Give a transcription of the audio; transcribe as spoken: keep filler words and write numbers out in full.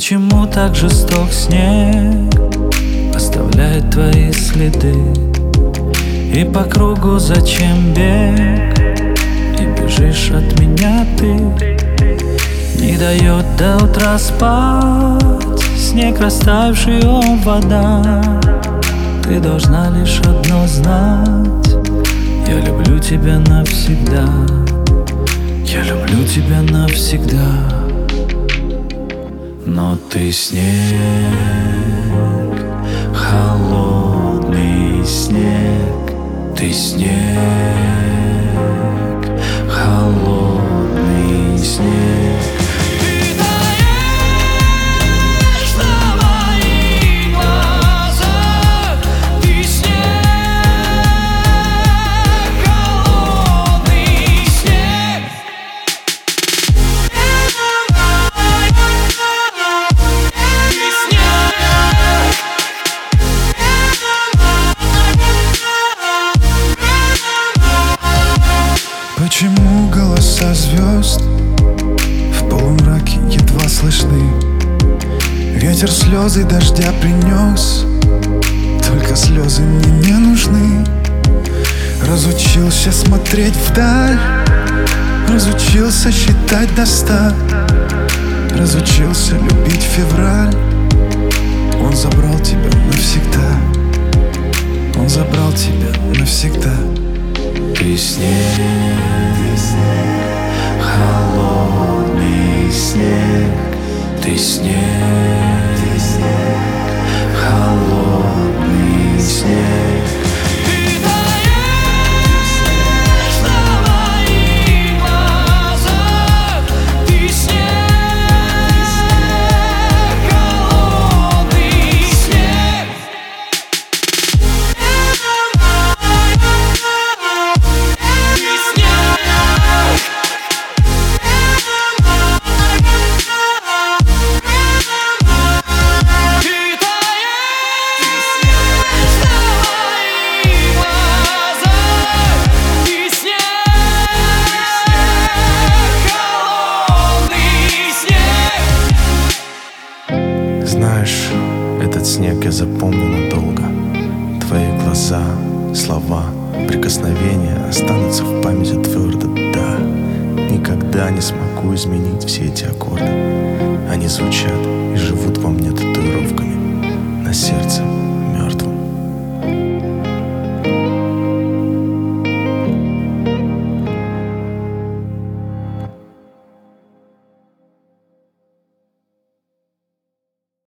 Почему так жесток снег, оставляет твои следы? И по кругу зачем бег, и бежишь от меня ты? Не дает до утра спать снег, растаявший, он вода. Ты должна лишь одно знать: я люблю тебя навсегда. Я люблю тебя навсегда. Но ты снег, холодный снег. Ты снег, холодный снег. Почему голоса звезд в полумраке едва слышны? Ветер слезы дождя принес, только слезы мне не нужны. Разучился смотреть вдаль, разучился считать до ста, разучился любить февраль. Он забрал тебя навсегда, он забрал тебя навсегда. Ты снег, холодный снег. Ты снег, холодный снег. Ты таешь на моих глазах. Ты снег, холодный снег. Знаешь, этот снег я запомню надолго. Твои глаза, слова, прикосновения останутся в памяти твердо, да. Никогда не смогу изменить все эти аккорды. Они звучат и живут во мне татуировками на сердце.